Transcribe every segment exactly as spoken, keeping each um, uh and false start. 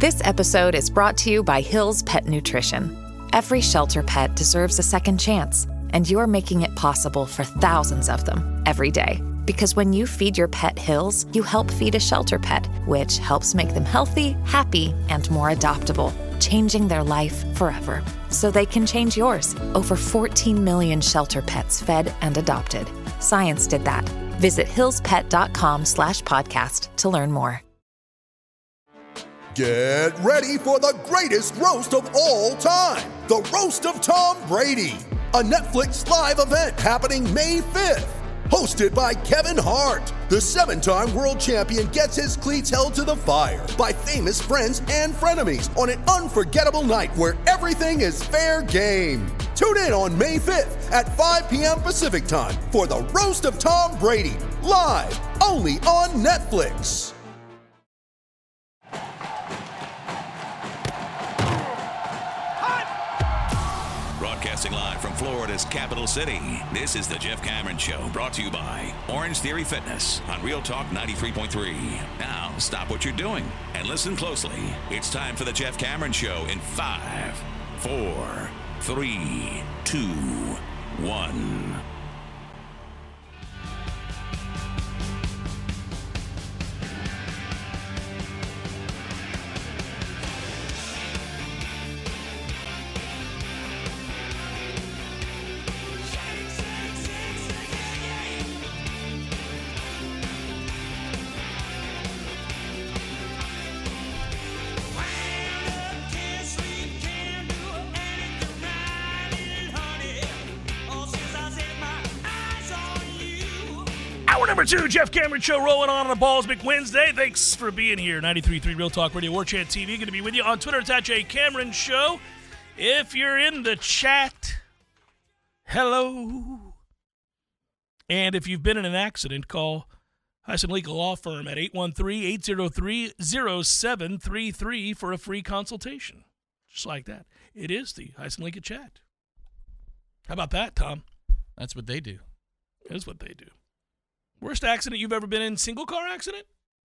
This episode is brought to you by Hill's Pet Nutrition. Every shelter pet deserves a second chance, and you're making it possible for thousands of them every day. Because when you feed your pet Hill's, you help feed a shelter pet, which helps make them healthy, happy, and more adoptable, changing their life forever. So they can change yours. Over fourteen million shelter pets fed and adopted. Science did that. Visit hillspet.com slash podcast to learn more. Get ready for the greatest roast of all time, the Roast of Tom Brady, a Netflix live event happening May fifth. Hosted by Kevin Hart, the seven-time world champion gets his cleats held to the fire by famous friends and frenemies on an unforgettable night where everything is fair game. Tune in on May fifth at five p.m. Pacific time for the Roast of Tom Brady, live only on Netflix. Broadcasting live from Florida's capital city, this is the Jeff Cameron Show, brought to you by Orange Theory Fitness on Real Talk ninety-three point three. Now, stop what you're doing and listen closely. It's time for the Jeff Cameron Show in five, four, three, two, one. Number two, Jeff Cameron Show rolling on on a Ballsmic Wednesday. Thanks for being here. ninety-three point three Real Talk Radio, War Chant T V. Going to be with you on Twitter. It's at J Cameron Show. If you're in the chat, hello. And if you've been in an accident, call Hyson Legal Law Firm at eight one three, eight zero three, zero seven three three for a free consultation. Just like that. It is the Hyson Legal Chat. How about that, Tom? That's what they do. That's what they do. Worst accident you've ever been in? Single car accident?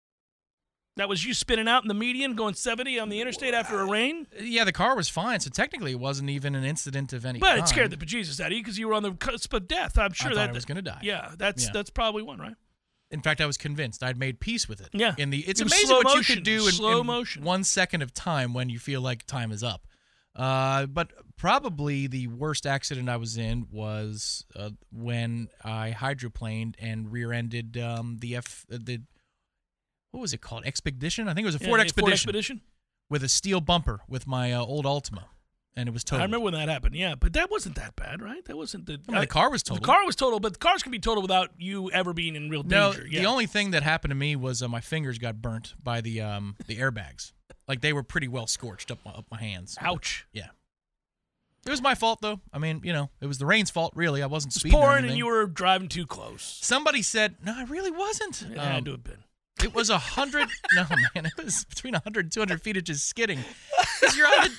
That was you spinning out in the median, going seventy on the interstate after a rain? Yeah, the car was fine, so technically it wasn't even an incident of any but kind. But it scared the bejesus out of you because you were on the cusp of death. I'm sure I that I was going to die. Yeah, that's yeah. that's probably one, right? In fact, I was convinced. I'd made peace with it. Yeah. In the it's it amazing slow what motion, you could do in, slow in motion. one second of time when you feel like time is up. Uh, but probably the worst accident I was in was uh, when I hydroplaned and rear-ended um, the F uh, the what was it called? Expedition? I think it was a yeah, Ford yeah, Expedition. Ford Expedition with a steel bumper with my uh, old Altima, and it was totaled. I remember when that happened. Yeah, but that wasn't that bad, right? That wasn't the. I mean, the car was totaled. The car was totaled, but the cars can be totaled without you ever being in real danger. No, yeah. the only thing that happened to me was uh, my fingers got burnt by the um, the airbags. Like they were pretty well scorched up my, up my hands. Ouch. But, yeah. It was my fault, though. I mean, you know, it was the rain's fault, really. I wasn't it was speeding or pouring anything. and you were driving too close. Somebody said, no, I really wasn't. It um, had to have been. It was a hundred. No, man, it was between one hundred and two hundred feet of just skidding. You're on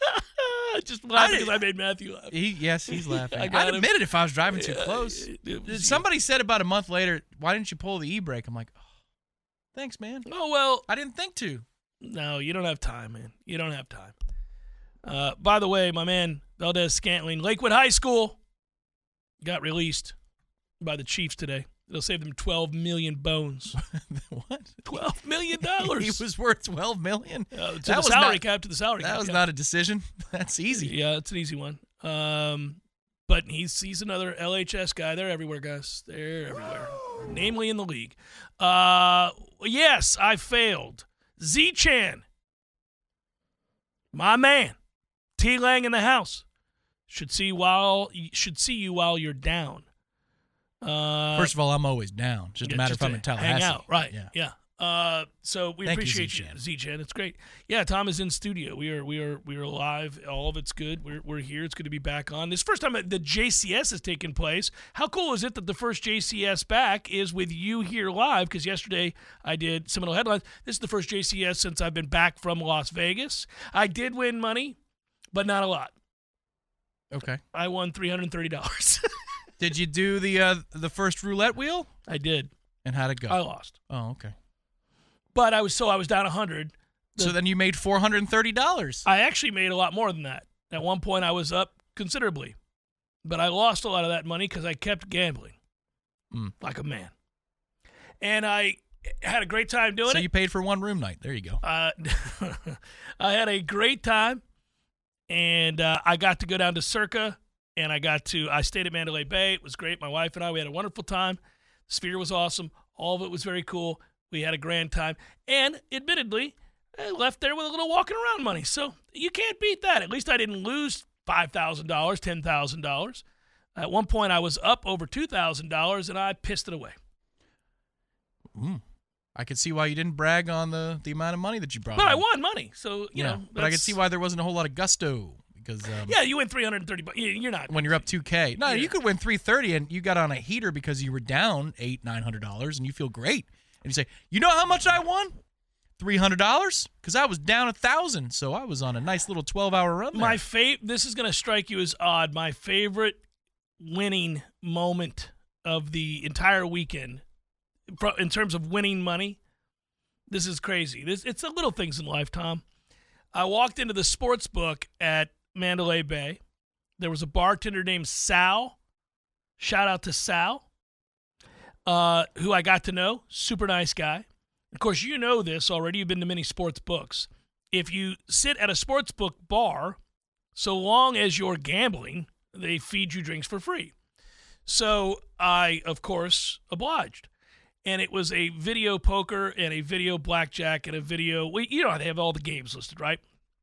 a, just laughing because I made Matthew laugh. He, yes, he's laughing. I got I'd him. admit it if I was driving too Yeah, close. it- it was- Somebody said about a month later, why didn't you pull the e-brake? I'm like, oh, thanks, man. Oh, well. I didn't think to. No, you don't have time, man. You don't have time. Uh, by the way, my man, Valdez Scantling, Lakewood High School, got released by the Chiefs today. It'll save them twelve million bones. What? twelve million dollars. He was worth twelve million dollars. Uh, to the salary cap, to the salary cap. That was yeah. not a decision. That's easy. Yeah, it's an easy one. Um, but he's he's another L H S guy. They're everywhere, guys. They're everywhere, namely in the league. Uh, yes, I failed. Z-Chan, my man, T-Lang in the house. Should see while should see you while you're down. Uh, First of all, I'm always down. It's just yeah, a matter just if I'm to in Tallahassee. Hang out, right? Yeah. yeah. Uh, so we Thank you, appreciate you, Z-Chan. Z-Chan. It's great. Yeah, Tom is in studio. We are, we are, we are live. All of it's good. We're, we're here. It's good to be back on. This is the first time the J C S has taken place. How cool is it that the first J C S back is with you here live? Because yesterday I did Seminole Headlines. This is the first J C S since I've been back from Las Vegas. I did win money, but not a lot. Okay. I won three hundred thirty dollars. Did you do the uh, the first roulette wheel? I did. And how'd it go? I lost. Oh, okay. But I was so I was down one hundred. The, so then you made four hundred thirty dollars. I actually made a lot more than that. At one point, I was up considerably. But I lost a lot of that money because I kept gambling mm. like a man. And I had a great time doing so it. So you paid for one room night. There you go. Uh, I had a great time. And uh, I got to go down to Circa. And I got to, I stayed at Mandalay Bay. It was great. My wife and I, we had a wonderful time. Sphere was awesome. All of it was very cool. We had a grand time. And admittedly, I left there with a little walking around money. So you can't beat that. At least I didn't lose five thousand dollars, ten thousand dollars. At one point, I was up over two thousand dollars, and I pissed it away. Mm. I could see why you didn't brag on the, the amount of money that you brought. But in. I won money, so, you yeah, know. But I could see why there wasn't a whole lot of gusto. Because um, yeah, you win three hundred thirty bucks. You're not. When you're up two K. No, yeah. you could win three thirty and you got on a heater because you were down eight hundred dollars, nine hundred dollars, and you feel great. And you say, you know how much I won? three hundred dollars? Because I was down one thousand dollars, so I was on a nice little twelve-hour run there. My fav- This is going to strike you as odd. My favorite winning moment of the entire weekend, in terms of winning money, this is crazy. This It's the little things in life, Tom. I walked into the sports book at Mandalay Bay. There was a bartender named Sal. Shout out to Sal, uh, who I got to know. Super nice guy. Of course, you know this already. You've been to many sports books. If you sit at a sports book bar, so long as you're gambling, they feed you drinks for free. So I, of course, obliged. And it was a video poker and a video blackjack and a video, well, you know, they have all the games listed, right?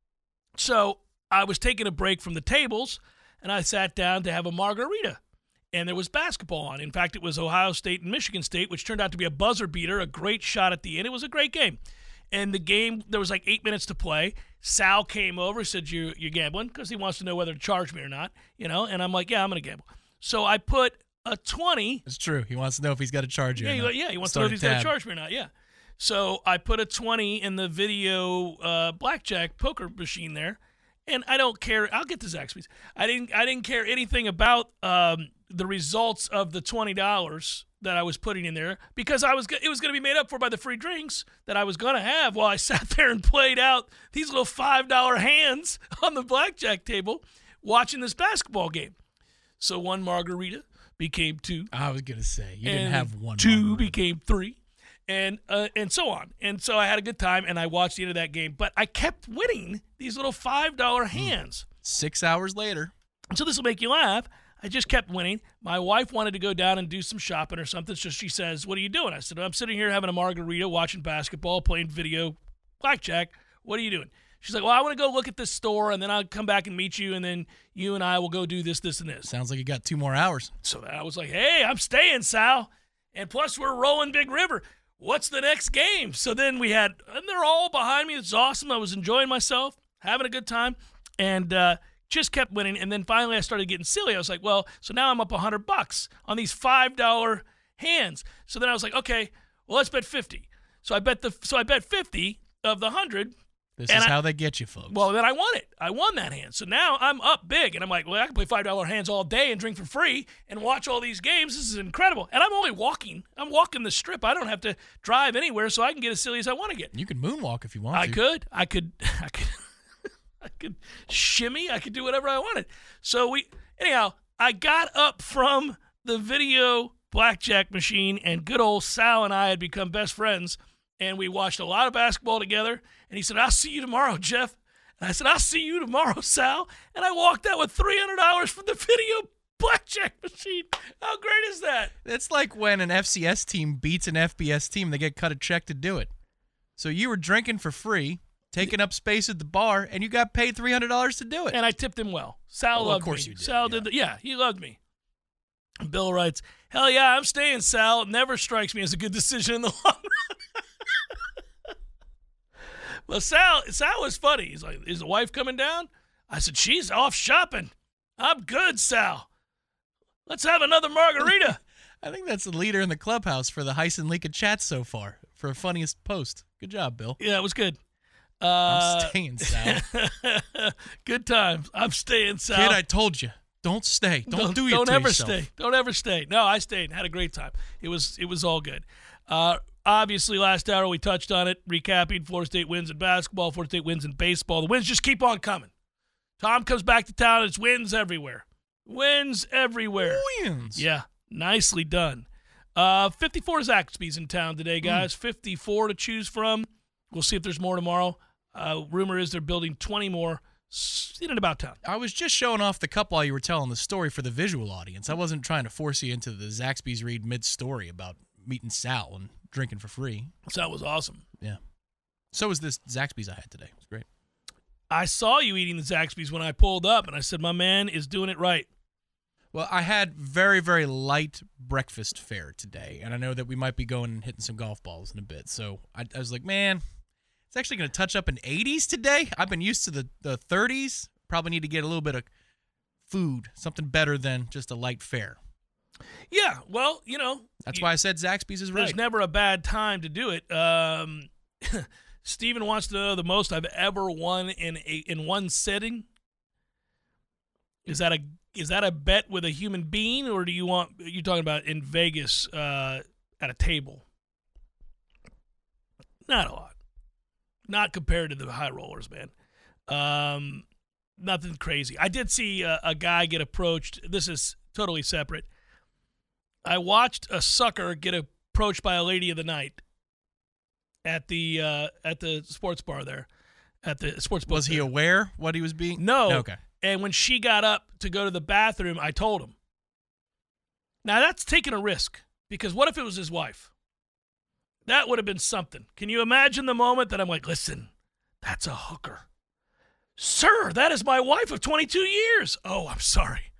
So I was taking a break from the tables, and I sat down to have a margarita. And there was basketball on. In fact, it was Ohio State and Michigan State, which turned out to be a buzzer beater, a great shot at the end. It was a great game. And the game, there was like eight minutes to play. Sal came over, said, you, you're gambling, because he wants to know whether to charge me or not, you know. And I'm like, yeah, I'm going to gamble. So I put a twenty. It's true. He wants to know if he's got to charge you Yeah, or he, not. yeah, he wants Start to know if he's a going tab. to charge me or not, yeah. So I put a twenty in the video uh, blackjack poker machine there. And I don't care. I'll get to Zaxby's. I didn't. I didn't care anything about um, the results of the twenty dollars that I was putting in there because I was. It was going to be made up for by the free drinks that I was going to have while I sat there and played out these little five dollar hands on the blackjack table, watching this basketball game. So one margarita became two. I was going to say you didn't and have one. Two margarita. became three. And uh, and so on. And so I had a good time, and I watched the end of that game. But I kept winning these little five dollar hands. Six hours later. And so this will make you laugh. I just kept winning. My wife wanted to go down and do some shopping or something, so she says, what are you doing? I said, I'm sitting here having a margarita, watching basketball, playing video blackjack. What are you doing? She's like, well, I want to go look at this store, and then I'll come back and meet you, and then you and I will go do this, this, and this. Sounds like you got two more hours. So I was like, hey, I'm staying, Sal. And plus, we're rolling Big River. What's the next game? So then we had, and they're all behind me. It's awesome. I was enjoying myself, having a good time, and uh, just kept winning. And then finally I started getting silly. I was like, well, so now I'm up one hundred bucks on these five dollar hands. So then I was like, okay, well, let's bet fifty. So I bet the so I bet fifty of the one hundred. This And is I- how they get you, folks. Well, then I won it. I won that hand. So now I'm up big, and I'm like, well, I can play five dollar hands all day and drink for free and watch all these games. This is incredible. And I'm only walking. I'm walking the strip. I don't have to drive anywhere, so I can get as silly as I want to get. you can moonwalk if you want I to. could. I could. I could. I could shimmy. I could do whatever I wanted. So we, anyhow, I got up from the video blackjack machine, and good old Sal and I had become best friends, and we watched a lot of basketball together. And he said, I'll see you tomorrow, Jeff. And I said, I'll see you tomorrow, Sal. And I walked out with three hundred dollars from the video blackjack machine. How great is that? It's like when an F C S team beats an F B S team, they get cut a check to do it. So you were drinking for free, taking up space at the bar, and you got paid three hundred dollars to do it. And I tipped him well. Sal Well, of loved course me. you did, Sal yeah. did. The, yeah, he loved me. Bill writes, hell yeah, I'm staying, Sal. It never strikes me as a good decision in the long run. Well, Sal, Sal was funny. He's like, is the wife coming down? I said, she's off shopping. I'm good, Sal. Let's have another margarita. I think that's the leader in the clubhouse for the Heisen and Leaka chat so far for funniest post. Good job, Bill. Yeah, it was good. Uh, I'm staying, Sal. Good times. I'm staying, Sal. Kid, I told you. Don't stay. Don't, do it Don't to ever yourself. stay. Don't ever stay. No, I stayed and had a great time. It was it was all good. Uh, obviously, last hour we touched on it, recapping Florida State wins in basketball, Florida State wins in baseball. The wins just keep on coming. Tom comes back to town. It's wins everywhere. Wins everywhere. Wins. Yeah, nicely done. Uh, fifty-four Zaxby's in town today, guys. Mm. fifty-four to choose from. We'll see if there's more tomorrow. Uh, rumor is they're building twenty more in and about town. I was just showing off the cup while you were telling the story for the visual audience. I wasn't trying to force you into the Zaxby's read mid-story about meeting Sal and drinking for free. So that was awesome. Yeah. So was this Zaxby's I had today. It was great. I saw you eating the Zaxby's when I pulled up, and I said, my man is doing it right. Well, I had very, very light breakfast fare today, and I know that we might be going and hitting some golf balls in a bit. So I, I was like, man, it's actually going to touch up in eighties today. I've been used to the, the thirties. Probably need to get a little bit of food, something better than just a light fare. Yeah, well, you know. That's you, why I said Zaxby's is right. There's never a bad time to do it. Um, Steven wants to know the most I've ever won in a, in one sitting. Is that a is that a bet with a human being, or do you want you talking about in Vegas uh, at a table? Not a lot. Not compared to the high rollers, man. Um, nothing crazy. I did see a, a guy get approached. This is totally separate. I watched a sucker get approached by a lady of the night at the uh, at the sports bar there. At the sports bar. Was he aware what he was being? No. Okay. And when she got up to go to the bathroom, I told him. Now, that's taking a risk, because what if it was his wife? That would have been something. Can you imagine the moment that I'm like, listen, that's a hooker. Sir, that is my wife of twenty-two years. Oh, I'm sorry.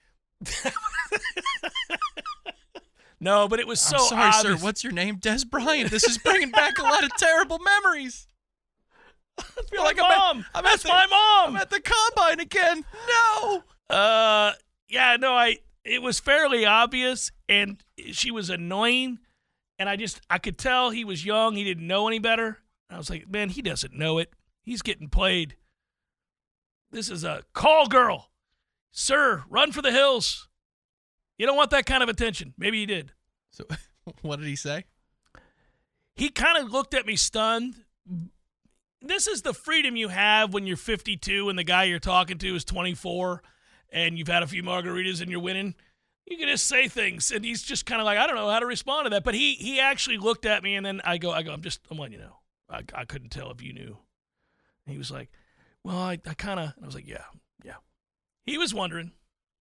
No, but it was so I'm sorry, obvious. sir. What's your name? Des Bryant. This is bringing back a lot of terrible memories. I feel like mom. I'm at, I'm That's at the, my mom. I'm at the combine again. No. Uh, yeah, no, I. It was fairly obvious, and she was annoying, and I just I could tell he was young. He didn't know any better. I was like, man, he doesn't know it. He's getting played. This is a call girl, sir. Run for the hills. You don't want that kind of attention. Maybe he did. So, what did he say? He kind of looked at me stunned. This is the freedom you have when you're fifty-two and the guy you're talking to is twenty-four and you've had a few margaritas and you're winning. You can just say things, and he's just kind of like, I don't know how to respond to that. But he he actually looked at me, and then I go, I go, I'm just, I'm letting you know. I, I couldn't tell if you knew. And he was like, well, I, I kind of, I was like, yeah, yeah. He was wondering.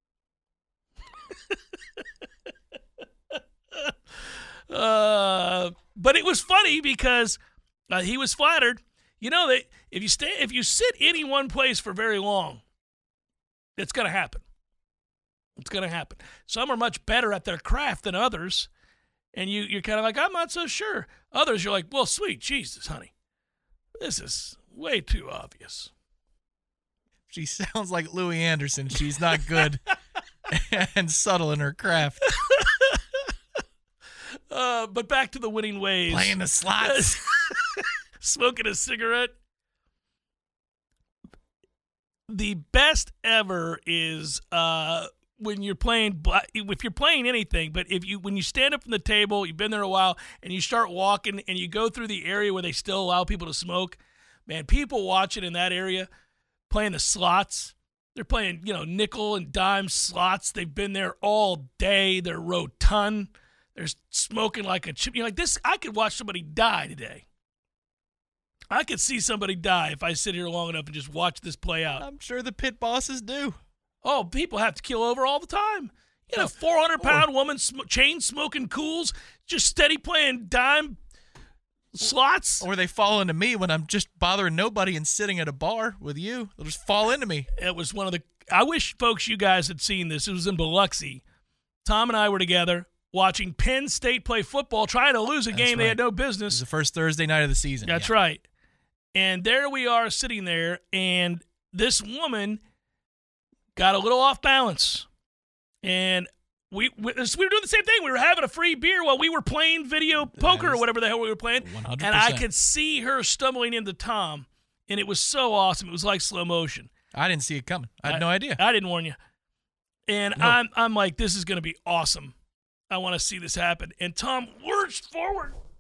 uh, but it was funny because uh, he was flattered. You know that if you stay, if you sit any one place for very long, it's going to happen. It's going to happen. Some are much better at their craft than others, and you, you're kind of like, I'm not so sure. Others, you're like, well, sweet Jesus, honey, this is way too obvious. She sounds like Louis Anderson. She's not good and subtle in her craft. Uh, but back to the winning ways. Playing the slots. Smoking a cigarette. The best ever is uh, when you're playing, if you're playing anything, but if you when you stand up from the table, you've been there a while, and you start walking, and you go through the area where they still allow people to smoke, man, people watching in that area, playing the slots. They're playing, you know, nickel and dime slots. They've been there all day. They're rotund. They're smoking like a chip. You're like, this, I could watch somebody die today. I could see somebody die if I sit here long enough and just watch this play out. I'm sure the pit bosses do. Oh, people have to kill over all the time. You know, four hundred pound woman, sm- chain smoking cools, just steady playing dime slots. Or they fall into me when I'm just bothering nobody and sitting at a bar with you. They'll just fall into me. It was one of the, I wish folks, you guys had seen this. It was in Biloxi. Tom and I were together watching Penn State play football, trying to lose a That's game right. they had no business. It was the first Thursday night of the season. That's yeah. right. And there we are sitting there, and this woman got a little off balance. And we, we we were doing the same thing. We were having a free beer while we were playing video poker or whatever the hell we were playing. one hundred And percent. I could see her stumbling into Tom, and it was so awesome. It was like slow motion. I didn't see it coming. I had I, no idea. I didn't warn you. And No. I'm I'm like, this is going to be awesome. I want to see this happen. And Tom lurched forward,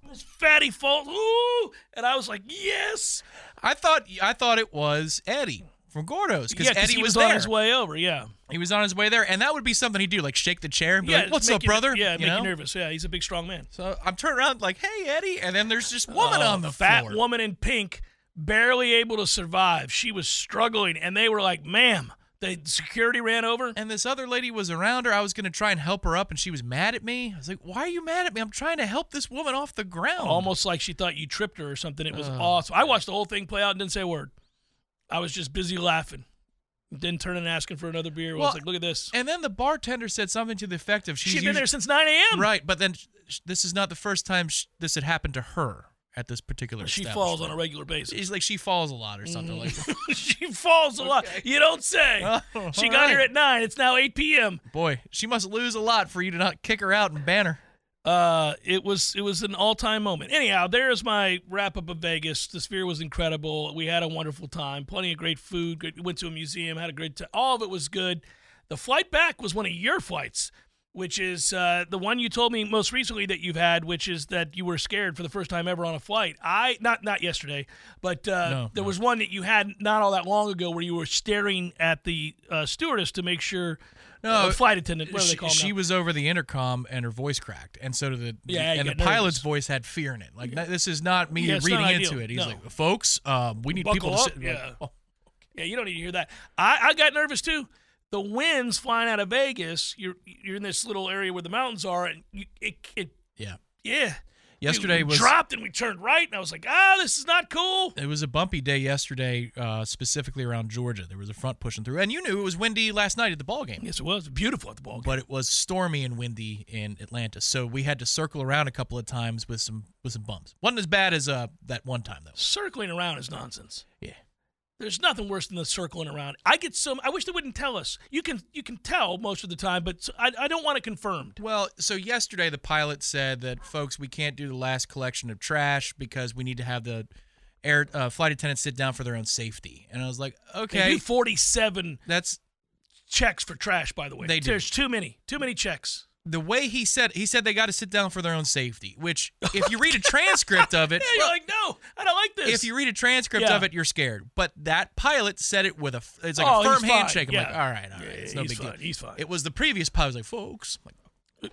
This fatty falls, ooh, and I was like, yes. I thought I thought it was Eddie from Gordo's because Yeah, Eddie he was, was there. on his way over, yeah. He was on his way there, and that would be something he'd do, like shake the chair and be yeah, like, "What's make up, you- brother?" Yeah, you make know? you nervous. Yeah, he's a big, strong man. So I'm turning around like, "Hey, Eddie," and then there's this woman Oh, on the fat floor. woman in pink, barely able to survive. She was struggling, and they were like, "Ma'am." The security ran over. And this other lady was around her. I was going to try and help her up, and she was mad at me. I was like, "Why are you mad at me? I'm trying to help this woman off the ground." Almost like she thought you tripped her or something. It was Oh, awesome. I watched the whole thing play out and didn't say a word. I was just busy laughing. Didn't turn and asking for another beer. I was Well, like, look at this. And then the bartender said something to the effect of, "She's She'd been there usually- since nine a.m. Right, but then sh- this is not the first time sh- this had happened to her at this particular She establishment. falls on a regular basis. She's like, she falls a lot or something like that. She falls a lot. You don't say. Oh, she all got here right. at nine. It's now eight p.m. Boy, she must lose a lot for you to not kick her out and ban her. Uh, it was it was an all-time moment. Anyhow, there's my wrap-up of Vegas. The Sphere was incredible. We had a wonderful time. Plenty of great food. Good, went to a museum. Had a great time. All of it was good. The flight back was one of your flights, which is uh, the one you told me most recently that you've had, which is that you were scared for the first time ever on a flight. I not not yesterday, but uh, No, there no. was one that you had not all that long ago where you were staring at the uh, stewardess to make sure. No, uh, flight attendant. What do she, they call them she now? was over the intercom and her voice cracked, and so did the Yeah, you and the get pilot's nervous. voice had fear in it. Like that- this is not me Yeah, it's reading not into ideal. it. He's No. like, "Folks, um, we need Buckle people to up, sit." Like, yeah. oh. Yeah, you don't need to hear that. I, I got nervous too. The winds flying out of Vegas. You're you're in this little area where the mountains are, and you, it it Yeah. yeah. Yesterday we was dropped and we turned right, and I was like, ah, this is not cool. It was a bumpy day yesterday, uh, specifically around Georgia. There was a front pushing through, and you knew it was windy last night at the ball game. Yes, it was beautiful at the ball game. But it was stormy and windy in Atlanta, so we had to circle around a couple of times with some with some bumps. wasn't as bad as uh, that one time though. Circling around is nonsense. Yeah. There's nothing worse than the circling around. I get some. I wish they wouldn't tell us. You can you can tell most of the time, but I, I don't want it confirmed. Well, so yesterday the pilot said that, folks, we can't do the last collection of trash because we need to have the air uh, flight attendants sit down for their own safety. And I was like, They okay, do forty-seven that's checks for trash. By the way, They do. There's too many. Too many checks. the way he said. He said they got to sit down for their own safety. Which, if you read a transcript of it, Yeah, you're like, no, I don't like this. if you read a transcript Yeah. of it, you're scared. But that pilot said it with a, f- it's like Oh, a firm he's fine. handshake. I'm Yeah. like, all right, all right, it's no he's big fine. deal. He's fine. It was the previous pilot. I was like, folks, I'm like,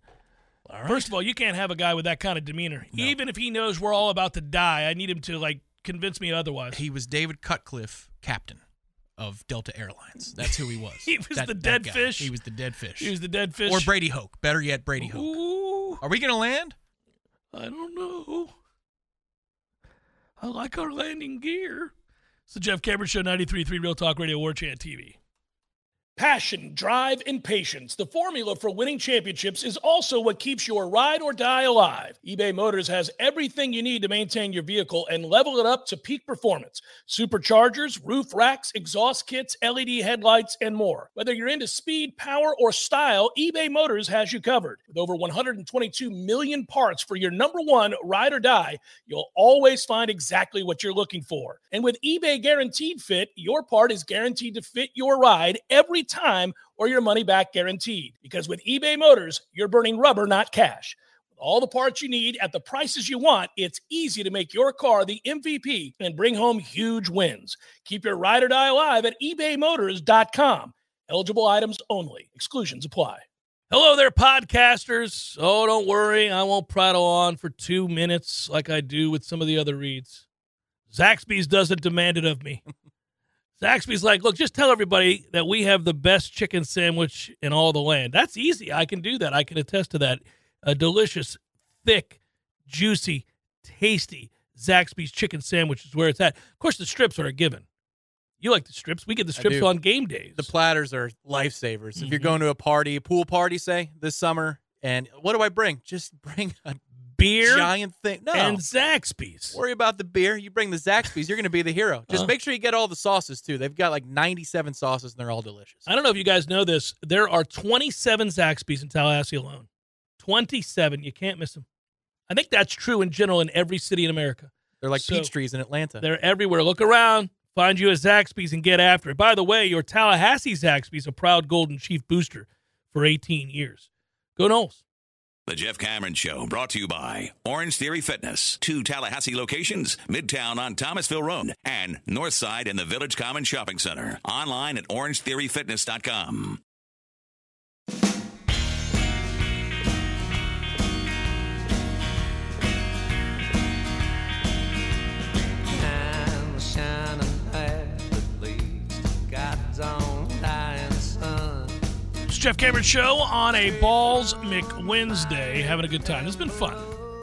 all right. First of all, you can't have a guy with that kind of demeanor. Even if he knows we're all about to die, I need him to like convince me otherwise. He was David Cutcliffe, captain of Delta Airlines. That's who he was. He was That- the that dead guy. fish? He was the dead fish. He was the dead fish. Or Brady Hoke. Better yet, Brady Hoke. Ooh, Are we going to land? I don't know. I like our landing gear. It's the Jeff Cameron Show, ninety-three point three Real Talk Radio, War Chant T V. Passion, drive, and patience. The formula for winning championships is also what keeps your ride or die alive. eBay Motors has everything you need to maintain your vehicle and level it up to peak performance. Superchargers, roof racks, exhaust kits, L E D headlights, and more. Whether you're into speed, power, or style, eBay Motors has you covered. With over one hundred twenty-two million parts for your number one ride or die, you'll always find exactly what you're looking for. And with eBay Guaranteed Fit, your part is guaranteed to fit your ride every time or your money back guaranteed. Because with eBay Motors, you're burning rubber, not cash. With all the parts you need at the prices you want, it's easy to make your car the M V P and bring home huge wins. Keep your ride or die alive at ebay motors dot com. Eligible items only. Exclusions apply. Hello there, podcasters. Oh, don't worry. I won't prattle on for two minutes like I do with some of the other reads. Zaxby's doesn't demand it of me. Zaxby's like, look, just tell everybody that we have the best chicken sandwich in all the land. That's easy. I can do that. I can attest to that. A delicious, thick, juicy, tasty Zaxby's chicken sandwich is where it's at. Of course, the strips are a given. You like the strips. We get the strips do. on game days. The platters are lifesavers. If you're Mhm. going to a party, a pool party, say, this summer, and what do I bring? Just bring a Beer giant thing. No. and Zaxby's. Worry about the beer. You bring the Zaxby's, you're going to be the hero. Just Uh. make sure you get all the sauces, too. They've got like ninety-seven sauces, and they're all delicious. I don't know if you guys know this. There are twenty-seven Zaxby's in Tallahassee alone. twenty-seven. You can't miss them. I think that's true in general in every city in America. They're like So- peach trees in Atlanta. They're everywhere. Look around. Find you a Zaxby's and get after it. By the way, your Tallahassee Zaxby's a proud Golden Chief booster for eighteen years. Go Knowles. The Jeff Cameron Show, brought to you by Orange Theory Fitness. Two Tallahassee locations, Midtown on Thomasville Road and Northside in the Village Common Shopping Center. Online at orange theory fitness dot com. Jeff Cameron Show on a Balls McWednesday. Having a good time. It's been fun.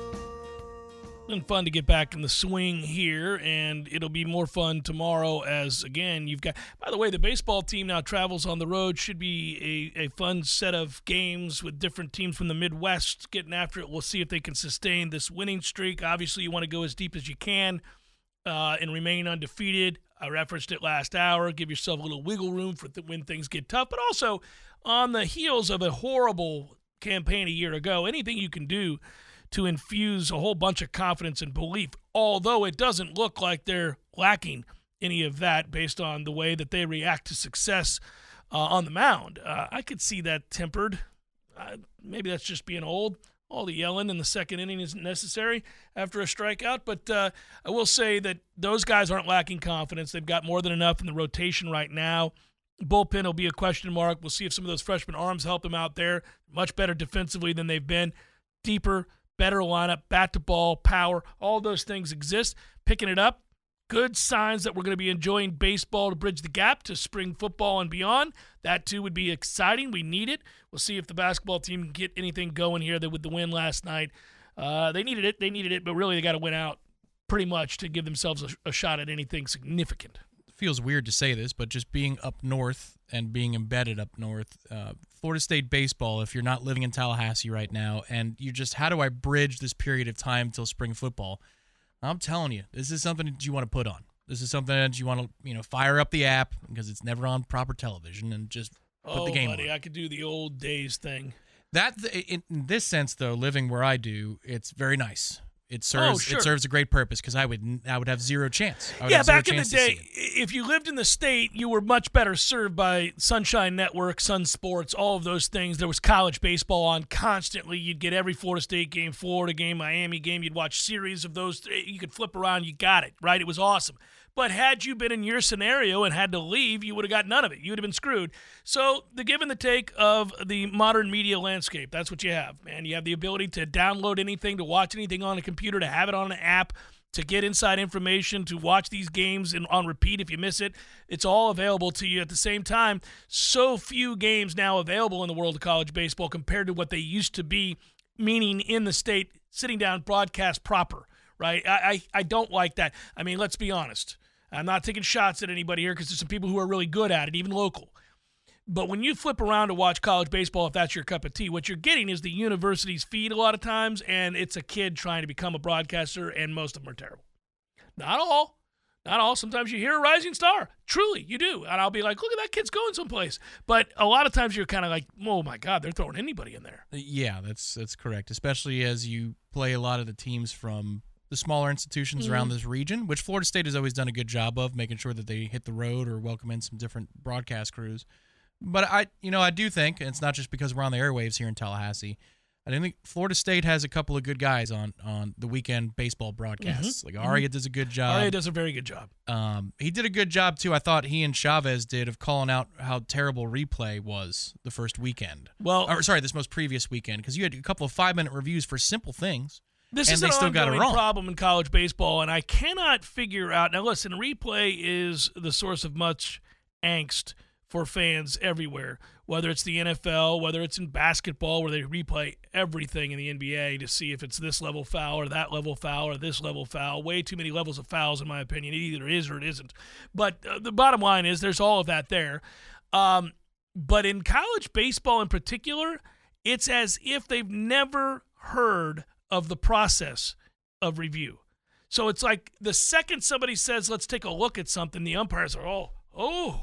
Been fun to get back in the swing here, and it'll be more fun tomorrow as, again, you've got... By the way, the baseball team now travels on the road. Should be a, a fun set of games with different teams from the Midwest getting after it. We'll see if they can sustain this winning streak. Obviously, you want to go as deep as you can uh, and remain undefeated. I referenced it last hour. Give yourself a little wiggle room for th- when things get tough, but also... on the heels of a horrible campaign a year ago, anything you can do to infuse a whole bunch of confidence and belief, although it doesn't look like they're lacking any of that based on the way that they react to success uh, on the mound. Uh, I could see that tempered. Uh, maybe that's just being old. All the yelling in the second inning isn't necessary after a strikeout, but uh, I will say that those guys aren't lacking confidence. They've got more than enough in the rotation right now. Bullpen will be a question mark. We'll see if some of those freshman arms help them out there. Much better defensively than they've been. Deeper, better lineup, bat to ball, power, all those things exist. Picking it up, good signs that we're going to be enjoying baseball to bridge the gap to spring football and beyond. That, too, would be exciting. We need it. We'll see if the basketball team can get anything going here with the win last night. Uh, they needed it. They needed it, but really they got to win out pretty much to give themselves a, a shot at anything significant. Feels weird to say this, but just being up north and being embedded up north, uh, Florida State baseball, if you're not living in Tallahassee right now, and you just, how do I bridge this period of time till spring football? I'm telling you, this is something that you want to put on. This is something that you want to, you know, fire up the app because it's never on proper television and just put oh, the game buddy, on. I could do the old days thing. That, in this sense, though, living where I do, it's very nice. It serves oh, sure. it serves a great purpose because I would I would have zero chance. I would yeah, have zero back in the day, if you lived in the state, you were much better served by Sunshine Network, Sun Sports, all of those things. There was college baseball on constantly. You'd get every Florida State game, Florida game, Miami game. You'd watch series of those. You could flip around. You got it, right? It was awesome. But had you been in your scenario and had to leave, you would have got none of it. You would have been screwed. So the give and the take of the modern media landscape, that's what you have, man. You have the ability to download anything, to watch anything on a computer, to have it on an app, to get inside information, to watch these games in, on repeat if you miss it. It's all available to you at the same time. So few games now available in the world of college baseball compared to what they used to be, meaning in the state, sitting down, broadcast proper, right? I, I, I don't like that. I mean, let's be honest. I'm not taking shots at anybody here because there's some people who are really good at it, even local. But when you flip around to watch college baseball, if that's your cup of tea, what you're getting is the university's feed a lot of times, and it's a kid trying to become a broadcaster, and most of them are terrible. Not all. Not all. Sometimes you hear a rising star. Truly, you do. And I'll be like, look at that kid's going someplace. But a lot of times you're kind of like, oh, my God, they're throwing anybody in there. Yeah, that's that's correct, especially as you play a lot of the teams from the smaller institutions mm-hmm. around this region, which Florida State has always done a good job of, making sure that they hit the road or welcome in some different broadcast crews. But I, you know, I do think, and it's not just because we're on the airwaves here in Tallahassee, I think Florida State has a couple of good guys on, on the weekend baseball broadcasts. Mm-hmm. Like Aria mm-hmm. does a good job. Aria does a very good job. Um, he did a good job too. I thought he and Chavez did of calling out how terrible replay was the first weekend. Well, or sorry, this most previous weekend, because you had a couple of five minute reviews for simple things. This and is they an still got it ongoing wrong. problem in college baseball, and I cannot figure out. Now, listen, replay is the source of much angst for fans everywhere, whether it's the N F L, whether it's in basketball, where they replay everything in the N B A to see if it's this level foul or that level foul or this level foul. Way too many levels of fouls, in my opinion. It either is or it isn't. But uh, the bottom line is there's all of that there. Um, but in college baseball in particular, it's as if they've never heard of the process of review. So it's like the second somebody says, let's take a look at something, the umpires are, oh, oh,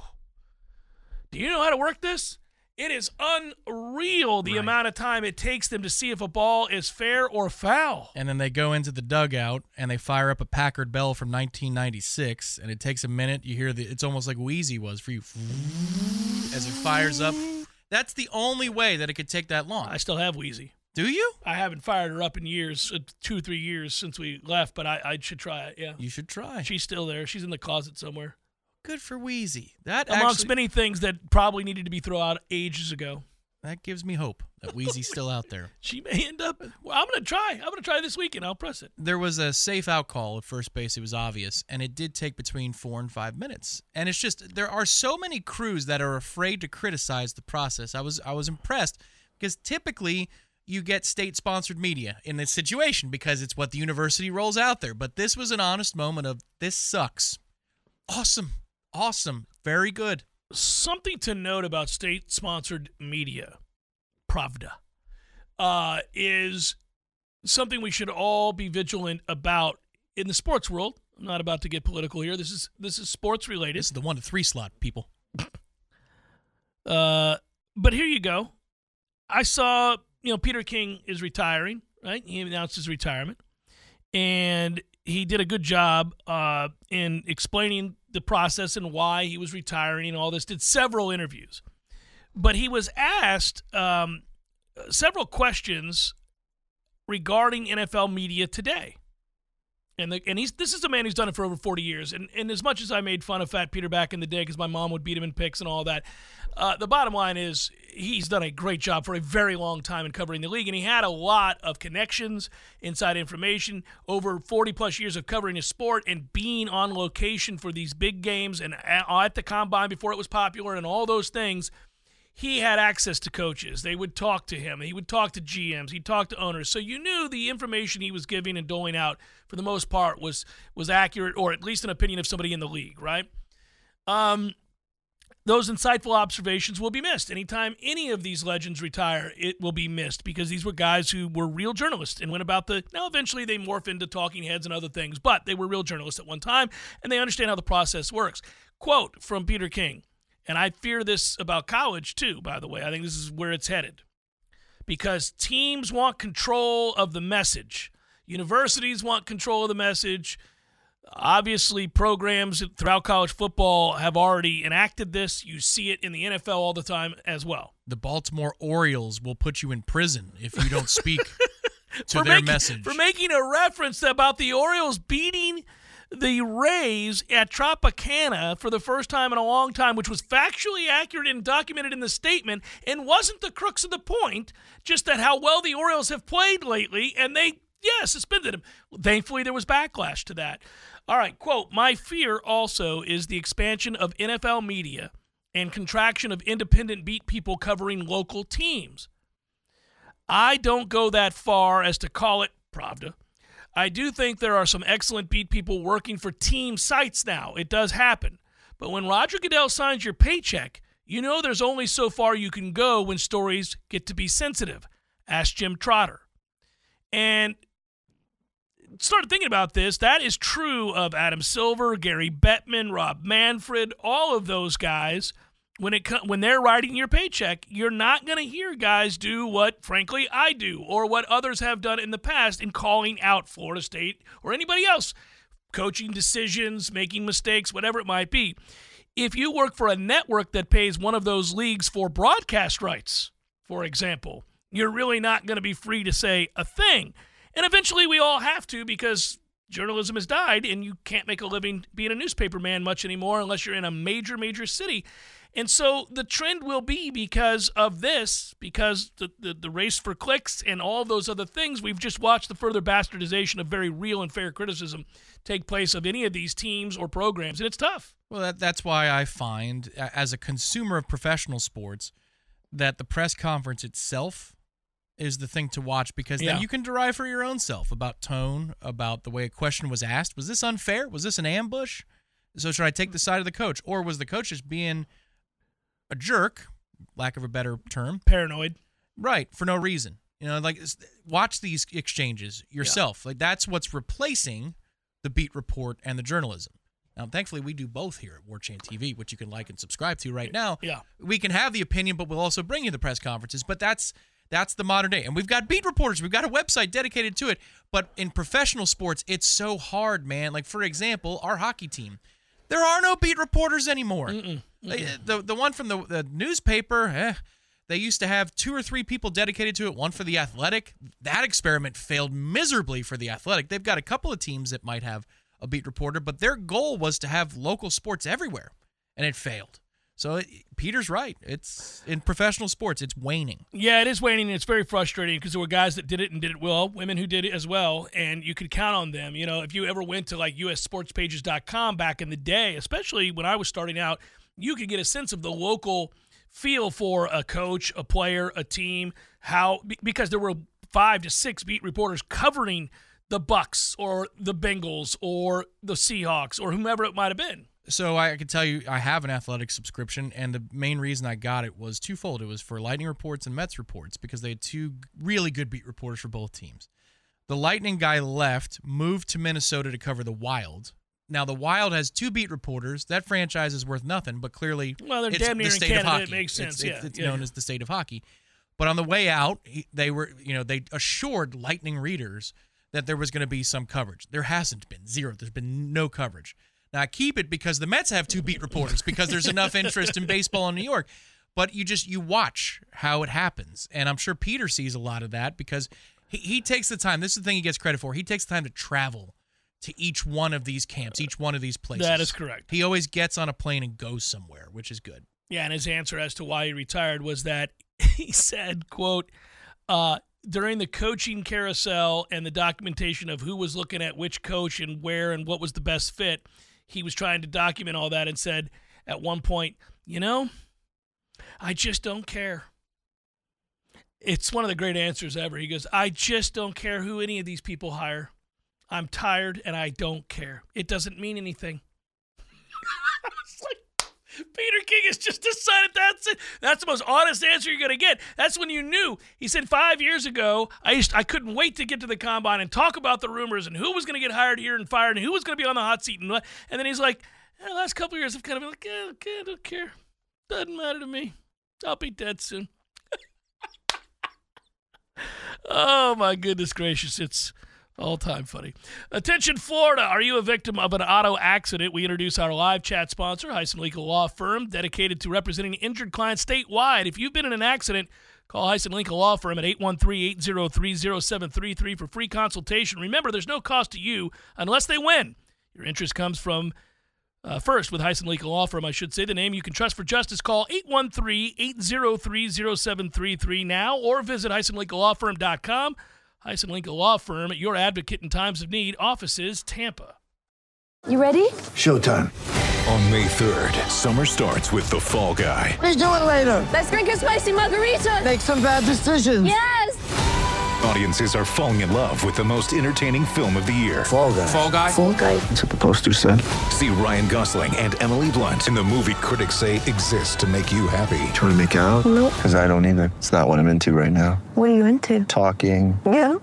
do you know how to work this? It is unreal the right. amount of time it takes them to see if a ball is fair or foul. And then they go into the dugout and they fire up a Packard Bell from nineteen ninety-six, and it takes a minute. You hear the, it's almost like Wheezy was for you as it fires up. That's the only way that it could take that long. I still have Wheezy. Do you? I haven't fired her up in years, uh, two or three years since we left, but I, I should try it, yeah. You should try. She's still there. She's in the closet somewhere. Good for Wheezy. That Amongst actually, many things that probably needed to be thrown out ages ago. that gives me hope that Wheezy's still out there. She may end up. Well, I'm going to try. I'm going to try this weekend. I'll press it. There was a safe out call at first base. It was obvious, and it did take between four and five minutes. And it's just there are so many crews that are afraid to criticize the process. I was I was impressed because typically you get state-sponsored media in this situation because it's what the university rolls out there. But this was an honest moment of this sucks. Awesome, awesome, very good. Something to note about state-sponsored media, Pravda, uh, is something we should all be vigilant about in the sports world. I'm not about to get political here. This is this is sports related. This is the one to three slot, people. Uh, but here you go. I saw, you know, Peter King is retiring, right? He announced his retirement, and he did a good job uh, in explaining the process and why he was retiring and all this. Did several interviews, but he was asked um, several questions regarding N F L media today. And the, and he's this is a man who's done it for over forty years. And, and as much as I made fun of Fat Peter back in the day because my mom would beat him in picks and all that, uh, the bottom line is he's done a great job for a very long time in covering the league. And he had a lot of connections, inside information, over forty-plus years of covering his sport and being on location for these big games and at the Combine before it was popular and all those things. He had access to coaches. They would talk to him. He would talk to G Ms. He'd talk to owners. So you knew the information he was giving and doling out, for the most part, was was accurate, or at least an opinion of somebody in the league, right? Um, those insightful observations will be missed. Anytime any of these legends retire, it will be missed because these were guys who were real journalists and went about the – now, eventually they morph into talking heads and other things, but they were real journalists at one time, and they understand how the process works. Quote from Peter King. And I fear this about college, too, by the way. I think this is where it's headed. Because teams want control of the message. Universities want control of the message. Obviously, programs throughout college football have already enacted this. You see it in the N F L all the time as well. The Baltimore Orioles will put you in prison if you don't speak to for their making, message. For making a reference about the Orioles beating the Rays at Tropicana for the first time in a long time, which was factually accurate and documented in the statement and wasn't the crux of the point, just that how well the Orioles have played lately, and they, yeah, suspended him. Thankfully, there was backlash to that. All right, quote, my fear also is the expansion of N F L media and contraction of independent beat people covering local teams. I don't go that far as to call it Pravda. I do think there are some excellent beat people working for team sites now. It does happen. But when Roger Goodell signs your paycheck, you know there's only so far you can go when stories get to be sensitive. Ask Jim Trotter. And started thinking about this. That is true of Adam Silver, Gary Bettman, Rob Manfred, all of those guys. When it when they're writing your paycheck, you're not going to hear guys do what, frankly, I do or what others have done in the past in calling out Florida State or anybody else, coaching decisions, making mistakes, whatever it might be. If you work for a network that pays one of those leagues for broadcast rights, for example, you're really not going to be free to say a thing. And eventually we all have to because journalism has died and you can't make a living being a newspaper man much anymore unless you're in a major, major city. And so the trend will be because of this, because the, the, the race for clicks and all those other things, we've just watched the further bastardization of very real and fair criticism take place of any of these teams or programs, and it's tough. Well, that, that's why I find, as a consumer of professional sports, that the press conference itself is the thing to watch because yeah. then you can derive for your own self about tone, about the way a question was asked. Was this unfair? Was this an ambush? So should I take the side of the coach? Or was the coach just being a jerk, lack of a better term, paranoid, right, for no reason? You know, like, watch these exchanges yourself. Yeah. Like, that's what's replacing the beat report and the journalism. Now, thankfully, we do both here at War Chant T V, which you can like and subscribe to right now. Yeah, we can have the opinion, but we'll also bring you the press conferences. But that's that's the modern day, and we've got beat reporters. We've got a website dedicated to it. But in professional sports, it's so hard, man. Like, for example, our hockey team. There are no beat reporters anymore. Mm-mm, mm-mm. The the one from the, the newspaper, eh, They used to have two or three people dedicated to it, one for the Athletic. That experiment failed miserably for the Athletic. They've got a couple of teams that might have a beat reporter, but their goal was to have local sports everywhere, and it failed. So it, Peter's right. It's in professional sports, it's waning. Yeah, it is waning, and it's very frustrating because there were guys that did it and did it well, women who did it as well, and you could count on them. You know, if you ever went to like U S sports pages dot com back in the day, especially when I was starting out, you could get a sense of the local feel for a coach, a player, a team, how because there were five to six beat reporters covering the Bucks or the Bengals or the Seahawks or whomever it might have been. So I can tell you I have an Athletic subscription, and the main reason I got it was twofold. It was for Lightning reports and Mets reports because they had two really good beat reporters for both teams. The Lightning guy left, moved to Minnesota to cover the Wild. Now, the Wild has two beat reporters. That franchise is worth nothing, but clearly well, they're it's damn near the in state Canada. of hockey. It makes sense. It's, yeah, it's, it's yeah, known yeah. as the state of hockey. But on the way out, they were, you know, they assured Lightning readers that there was going to be some coverage. There hasn't been. Zero. There's been no coverage. Now, I keep it because the Mets have two beat reporters because there's enough interest in baseball in New York. But you just, you watch how it happens. And I'm sure Peter sees a lot of that because he, he takes the time. This is the thing he gets credit for. He takes the time to travel to each one of these camps, each one of these places. That is correct. He always gets on a plane and goes somewhere, which is good. Yeah, and his answer as to why he retired was that he said, quote, uh, during the coaching carousel and the documentation of who was looking at which coach and where and what was the best fit, he was trying to document all that and said at one point, you know, I just don't care. It's one of the great answers ever. He goes, I just don't care who any of these people hire. I'm tired and I don't care. It doesn't mean anything. It's like Peter King has just decided that's it. That's the most honest answer you're going to get. That's when you knew. He said five years ago, I used, I couldn't wait to get to the combine and talk about the rumors and who was going to get hired here and fired and who was going to be on the hot seat. And, what. and then he's like, eh, the last couple of years I've kind of been like, yeah, okay, I don't care. Doesn't matter to me. I'll be dead soon. Oh, my goodness gracious. It's all-time funny. Attention, Florida. Are you a victim of an auto accident? We introduce our live chat sponsor, Heisen Legal Law Firm, dedicated to representing injured clients statewide. If you've been in an accident, call Heisen Legal Law Firm at eight one three, eight zero three, zero seven three three for free consultation. Remember, there's no cost to you unless they win. Your interest comes from, uh, first, with Heisen Legal Law Firm, I should say, the name you can trust for justice. Call eight one three, eight zero three, zero seven three three now or visit Heisen Legal Law Firm dot com. Heisen Legal Law Firm, your advocate in times of need. Offices, Tampa. You ready? Showtime. On May third, summer starts with The Fall Guy. Let's do it later. Let's drink a spicy margarita. Make some bad decisions. Yes. Audiences are falling in love with the most entertaining film of the year. Fall Guy. Fall Guy? Fall Guy. That's what the poster said. See Ryan Gosling and Emily Blunt in the movie critics say exists to make you happy. Trying to make it out? Nope. Because I don't either. It's not what I'm into right now. What are you into? Talking. Yeah.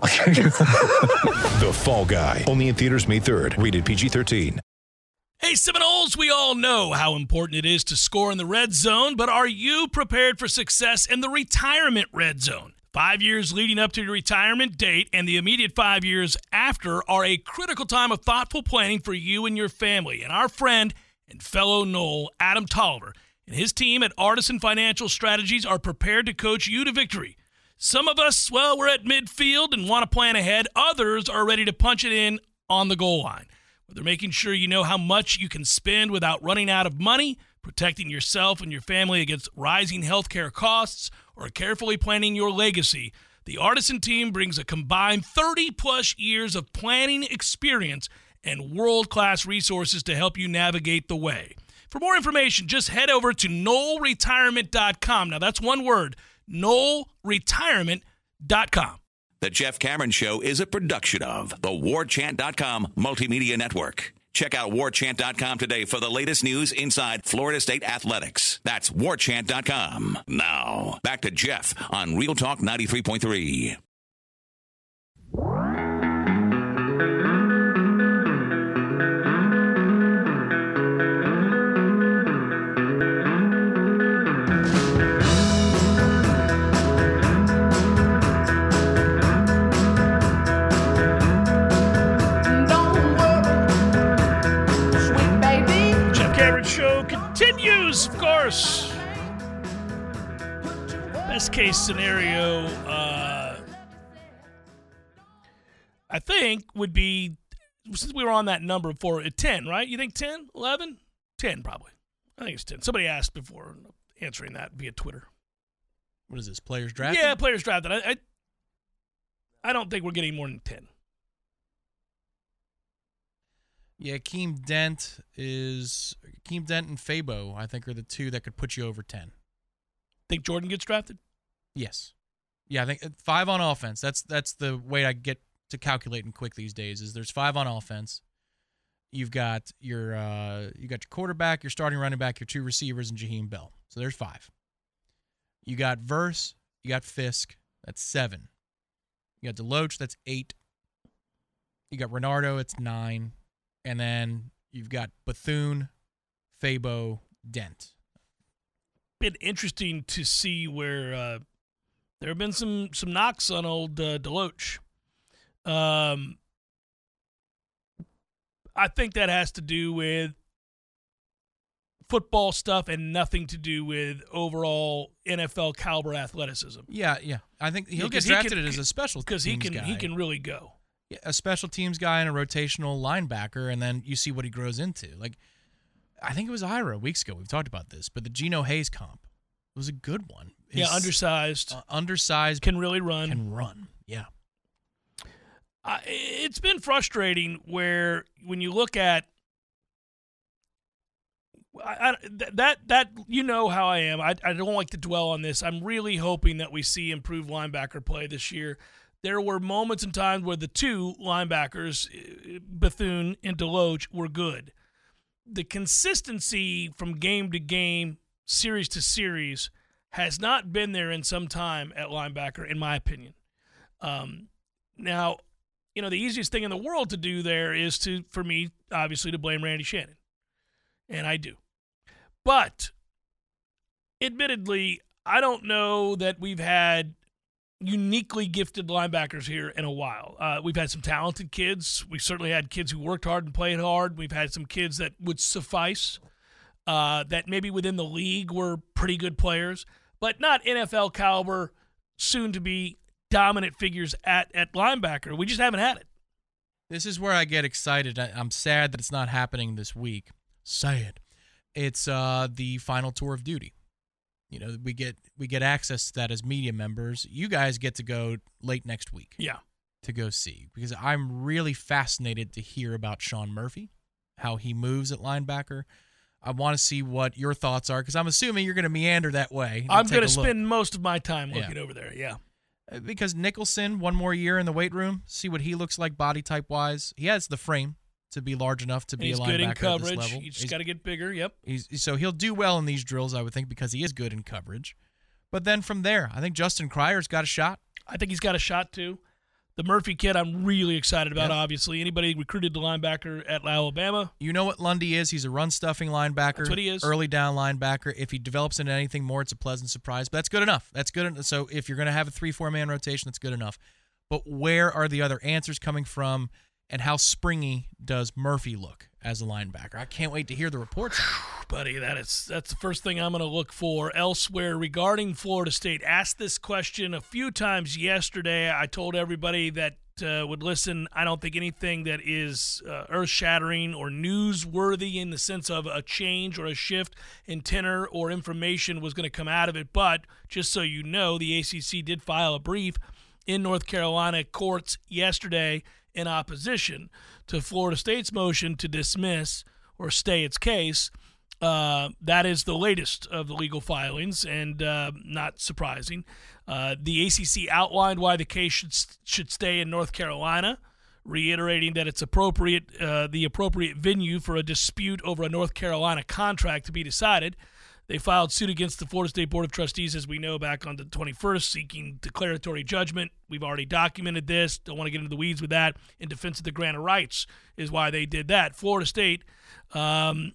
The Fall Guy. Only in theaters May third. Rated P G thirteen. Hey, Seminoles, we all know how important it is to score in the red zone, but are you prepared for success in the retirement red zone? Five years leading up to your retirement date and the immediate five years after are a critical time of thoughtful planning for you and your family. And our friend and fellow Knoll, Adam Tolliver, and his team at Artisan Financial Strategies are prepared to coach you to victory. Some of us, well, we're at midfield and want to plan ahead. Others are ready to punch it in on the goal line. They're making sure you know how much you can spend without running out of money, protecting yourself and your family against rising healthcare costs, or carefully planning your legacy. The Artisan team brings a combined thirty-plus years of planning experience and world-class resources to help you navigate the way. For more information, just head over to knoll retirement dot com. Now, that's one word, knoll retirement dot com. The Jeff Cameron Show is a production of the war chant dot com Multimedia Network. Check out war chant dot com today for the latest news inside Florida State athletics. That's war chant dot com. Now, back to Jeff on Real Talk ninety-three point three. Show continues, of course. Best case scenario, uh, I think, would be, since we were on that number before, at ten, right? You think ten, eleven? ten, probably. I think it's ten. Somebody asked before, answering that via Twitter. What is this, players drafted? Yeah, players drafted. I, I, I don't think we're getting more than ten. Yeah, Keem Dent is Keem Dent and Fabo, I think, are the two that could put you over ten. Think Jordan gets drafted? Yes. Yeah, I think five on offense. That's that's the way I get to calculating quick these days. Is there's five on offense. You've got your uh, you got your quarterback, your starting running back, your two receivers, and Jaheim Bell. So there's five. You got Verse, you got Fisk. That's seven. You got Deloach. That's eight. You got Renardo. It's nine. And then you've got Bethune, Fabo, Dent. Been interesting to see where uh, there have been some some knocks on old uh, Deloach. Um, I think that has to do with football stuff and nothing to do with overall N F L caliber athleticism. Yeah, yeah. I think he'll Because get he drafted can- as a special because teams he can guy. he can really go. Yeah, a special teams guy and a rotational linebacker, and then you see what he grows into. Like, I think it was Ira weeks ago. We've talked about this, but the Geno Hayes comp was a good one. His, yeah, undersized, uh, undersized, can really run. can run. Yeah. Uh, it's been frustrating where when you look at I, I, that that you know how I am. I, I don't like to dwell on this. I'm really hoping that we see improved linebacker play this year. There were moments and times where the two linebackers, Bethune and Deloach, were good. The consistency from game to game, series to series, has not been there in some time at linebacker, in my opinion. Um, now, you know, the easiest thing in the world to do there is to, for me, obviously, to blame Randy Shannon. And I do. But, admittedly, I don't know that we've had uniquely gifted linebackers here in a while. Uh, we've had some talented kids. We certainly had kids who worked hard and played hard. We've had some kids that would suffice, uh, that maybe within the league were pretty good players, but not N F L caliber, soon-to-be dominant figures at, at linebacker. We just haven't had it. This is where I get excited. I, I'm sad that it's not happening this week. Sad. It's uh, the final tour of duty. You know, we get we get access to that as media members. You guys get to go late next week. Yeah. To go see, because I'm really fascinated to hear about Sean Murphy, how he moves at linebacker. I want to see what your thoughts are, because I'm assuming you're going to meander that way. I'm going to spend most of my time looking Yeah. over there, yeah. Because Nicholson, one more year in the weight room, see what he looks like body type-wise. He has the frame to be large enough to And be he's a linebacker good in at this coverage. level. You just got to get bigger, yep. He's, so he'll do well in these drills, I would think, because he is good in coverage. But then from there, I think Justin Cryer's got a shot. I think he's got a shot, too. The Murphy kid I'm really excited about, Yep. obviously. Anybody recruited the linebacker at Alabama? You know what Lundy is. He's a run-stuffing linebacker. That's what he is. Early down linebacker. If he develops into anything more, it's a pleasant surprise. But that's good enough. That's good. en- So if you're going to have a three, four-man rotation, that's good enough. But where are the other answers coming from, and how springy does Murphy look as a linebacker? I can't wait to hear the reports. Buddy, that is that's the first thing I'm going to look for. Elsewhere, regarding Florida State, asked this question a few times yesterday. I told everybody that uh, would listen, I don't think anything that is uh, earth-shattering or newsworthy in the sense of a change or a shift in tenor or information was going to come out of it. But just so you know, the A C C did file a brief in North Carolina courts yesterday in opposition to Florida State's motion to dismiss or stay its case. Uh, that is the latest of the legal filings, and uh, not surprising. Uh, the A C C outlined why the case should should stay in North Carolina, reiterating that it's appropriate, uh, the appropriate venue for a dispute over a North Carolina contract to be decided. They filed suit against the Florida State Board of Trustees, as we know, back on the twenty-first, seeking declaratory judgment. We've already documented this. Don't want to get into the weeds with that. In defense of the grant of rights is why they did that. Florida State, um,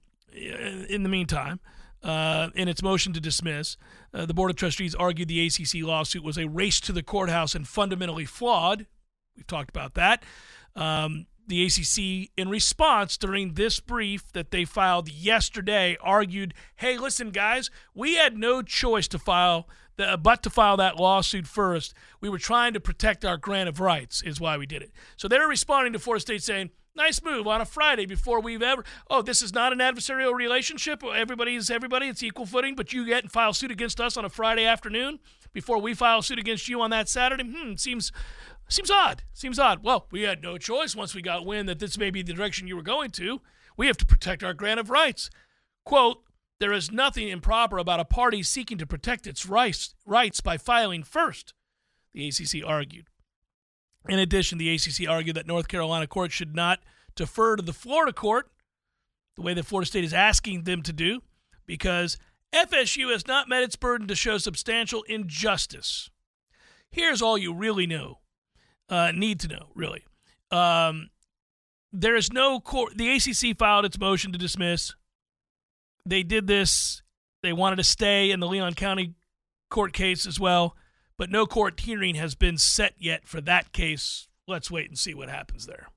in the meantime, uh, in its motion to dismiss, uh, the Board of Trustees argued the A C C lawsuit was a race to the courthouse and fundamentally flawed. We've talked about that. Um, the A C C, in response during this brief that they filed yesterday, argued, hey, listen, guys, we had no choice to file the, but to file that lawsuit first. We were trying to protect our grant of rights is why we did it. So they're responding to Florida State saying, nice move on a Friday before we've ever, oh, this is not an adversarial relationship. Everybody is everybody. It's equal footing, but you get and file suit against us on a Friday afternoon before we file suit against you on that Saturday. Hmm, seems seems odd. Seems odd. Well, we had no choice once we got wind that this may be the direction you were going to. We have to protect our grant of rights. Quote, there is nothing improper about a party seeking to protect its rights, rights by filing first, the A C C argued. In addition, the A C C argued that North Carolina courts should not defer to the Florida court the way that Florida State is asking them to do because F S U has not met its burden to show substantial injustice. Here's all you really know, uh, need to know, really. Um, there is no court. The A C C filed its motion to dismiss. They did this. They wanted to stay in the Leon County court case as well. But no court hearing has been set yet for that case. Let's wait and see what happens there.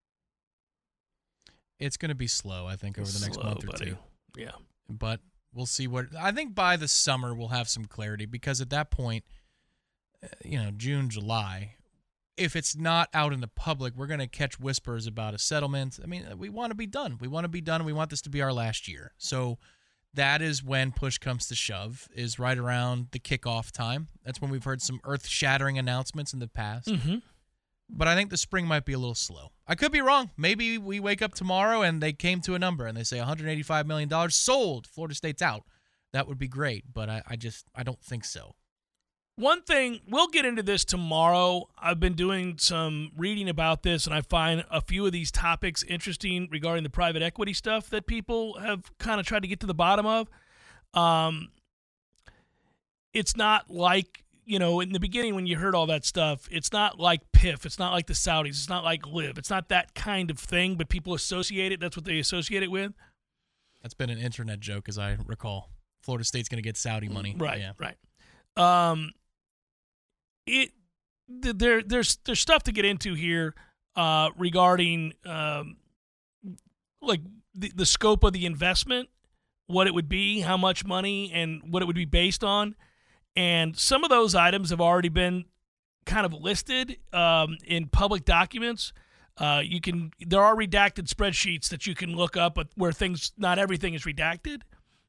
It's going to be slow, I think, over the next Slow, month or buddy. two. Yeah. But we'll see what – I think by the summer we'll have some clarity because at that point, uh, you know, June, July, if it's not out in the public, we're going to catch whispers about a settlement. I mean, we want to be done. We want to be done, and we want this to be our last year. So – that is when push comes to shove, is right around the kickoff time. That's when we've heard some earth-shattering announcements in the past. Mm-hmm. But I think the spring might be a little slow. I could be wrong. Maybe we wake up tomorrow and they came to a number and they say one hundred eighty-five million dollars sold. Florida State's out. That would be great, but I, I just I don't think so. One thing, we'll get into this tomorrow. I've been doing some reading about this, and I find a few of these topics interesting regarding the private equity stuff that people have kind of tried to get to the bottom of. Um, it's not like, you know, in the beginning when you heard all that stuff, it's not like P I F. It's not like the Saudis. It's not like Live. It's not that kind of thing, but people associate it. That's what they associate it with. That's been an internet joke, as I recall. Florida State's going to get Saudi money. Right, yeah. right. Um, it there there's there's stuff to get into here uh, regarding um, like the, the scope of the investment, what it would be, how much money, and what it would be based on. And some of those items have already been kind of listed um, in public documents. Uh, you can there are redacted spreadsheets that you can look up, but where things not everything is redacted.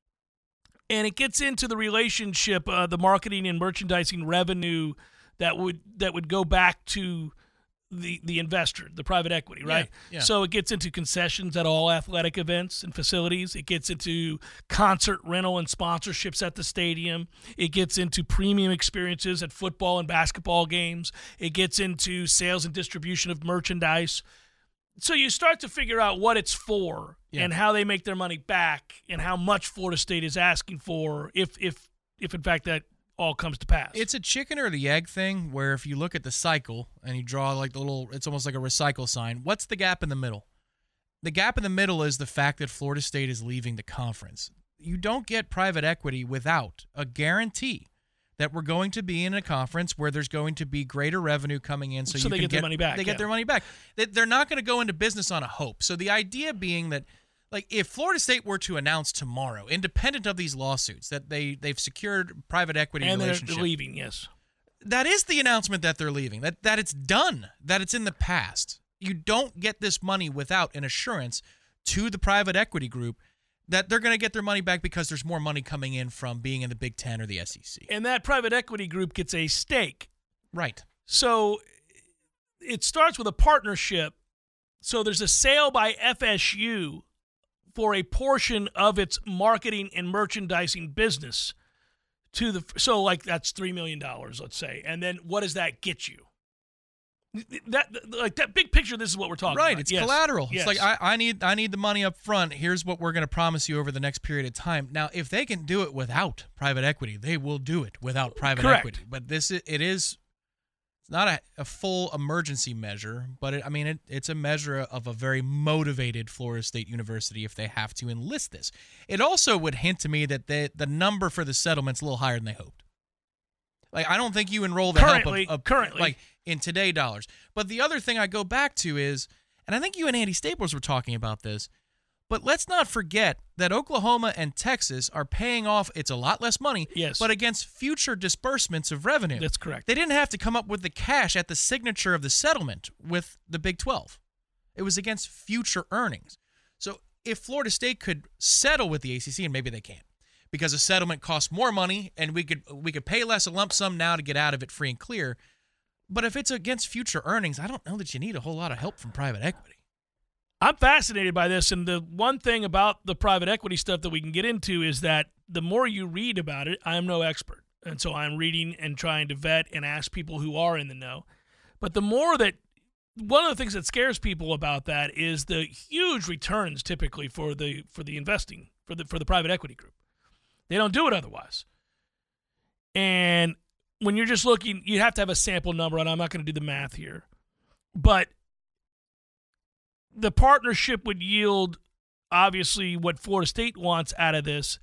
And it gets into the relationship, uh, the marketing and merchandising revenue that would that would go back to the the investor, the private equity, right? Yeah, yeah. So it gets into concessions at all athletic events and facilities. It gets into concert rental and sponsorships at the stadium. It gets into premium experiences at football and basketball games. It gets into sales and distribution of merchandise. So you start to figure out what it's for yeah. and how they make their money back and how much Florida State is asking for if if if in fact that all comes to pass. It's a chicken or the egg thing where if you look at the cycle and you draw like the little, it's almost like a recycle sign. What's the gap in the middle? The gap in the middle is the fact that Florida State is leaving the conference. You don't get private equity without a guarantee that we're going to be in a conference where there's going to be greater revenue coming in. So, so you they can get their money back. They yeah. get their money back. They're not going to go into business on a hope. So the idea being that, like, if Florida State were to announce tomorrow, independent of these lawsuits, that they, they've secured private equity and relationship. And they're leaving, yes. That is the announcement that they're leaving, that, that it's done, that it's in the past. You don't get this money without an assurance to the private equity group that they're going to get their money back because there's more money coming in from being in the Big Ten or the S E C. And that private equity group gets a stake. Right. So it starts with a partnership. So there's a sale by F S U for a portion of its marketing and merchandising business to the so like that's three million dollars, let's say. And then what does that get you? That like that big picture, this is what we're talking right, about. It's yes. collateral. Yes. It's like I, I need I need the money up front. Here's what we're going to promise you over the next period of time. Now, if they can do it without private equity, they will do it without private Correct. equity. But this it is it's not a, a full emergency measure, but it, I mean it, it's a measure of a very motivated Florida State University if they have to enlist this. It also would hint to me that the the number for the settlement's a little higher than they hoped. Like, I don't think you enroll the currently, help of, of currently. like in today dollars. But the other thing I go back to is, and I think you and Andy Staples were talking about this, But let's not forget that Oklahoma and Texas are paying off. It's a lot less money, yes, but against future disbursements of revenue. That's correct. They didn't have to come up with the cash at the signature of the settlement with the Big twelve. It was against future earnings. So if Florida State could settle with the A C C, and maybe they can't, because a settlement costs more money, and we could we could pay less a lump sum now to get out of it free and clear. But if it's against future earnings, I don't know that you need a whole lot of help from private equity. I'm fascinated by this, and the one thing about the private equity stuff that we can get into is that the more you read about it, I'm no expert, and so I'm reading and trying to vet and ask people who are in the know. But the more that one of the things that scares people about that is the huge returns typically for the for the investing for the for the private equity group. They don't do it otherwise. And when you're just looking, you have to have a sample number, and I'm not going to do the math here, but the partnership would yield, obviously, what Florida State wants out of this,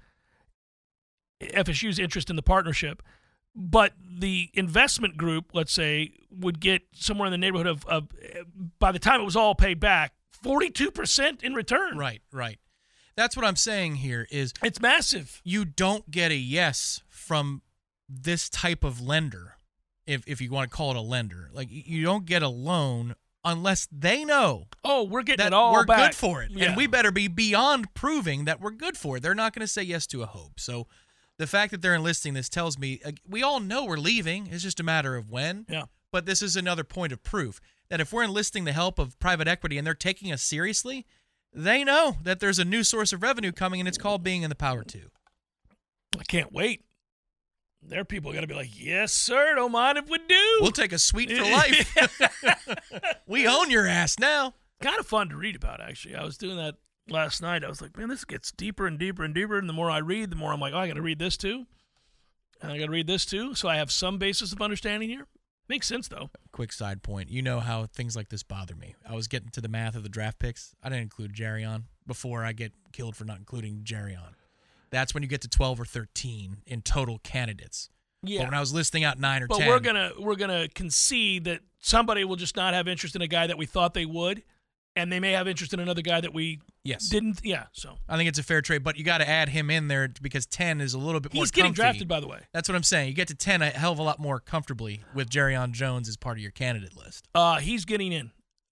F S U's interest in the partnership. But the investment group, let's say, would get somewhere in the neighborhood of, of by the time it was all paid back, forty-two percent in return. Right, right. That's what I'm saying here is it's massive. You don't get a yes from this type of lender, if if you want to call it a lender. Like, you don't get a loan unless they know, oh, we're getting that it all we're back. good for it. Yeah. And we better be beyond proving that we're good for it. They're not going to say yes to a hope. So the fact that they're enlisting this tells me, uh, we all know we're leaving. It's just a matter of when. Yeah. But this is another point of proof that if we're enlisting the help of private equity and they're taking us seriously, they know that there's a new source of revenue coming, and it's called being in the Power Two. I can't wait. Their people are going to be like, yes, sir, don't mind if we do. We'll take a suite for life. We own your ass now. Kind of fun to read about, actually. I was doing that last night. I was like, man, this gets deeper and deeper and deeper. And the more I read, the more I'm like, oh, I got to read this too. And I got to read this too. So I have some basis of understanding here. Makes sense, though. Quick side point. You know how things like this bother me. I was getting to the math of the draft picks. I didn't include Jerry on before I get killed for not including Jerry on. That's when you get to twelve or thirteen in total candidates. Yeah. But when I was listing out nine or but ten. But we're gonna we're gonna concede that somebody will just not have interest in a guy that we thought they would, and they may have interest in another guy that we yes. didn't. Yeah. So I think it's a fair trade, but you got to add him in there because ten is a little bit He's more. He's getting comfy. drafted, by the way. That's what I'm saying. You get to ten a hell of a lot more comfortably with Jerryon Jones as part of your candidate list. Uh, he's getting in.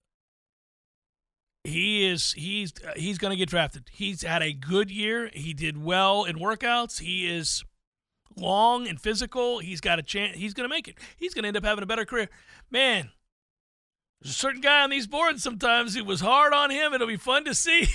He is he's uh, he's going to get drafted. He's had a good year. He did well in workouts. He is long and physical. He's got a chance. He's going to make it. He's going to end up having a better career. Man, there's a certain guy on these boards sometimes it was hard on him. It'll be fun to see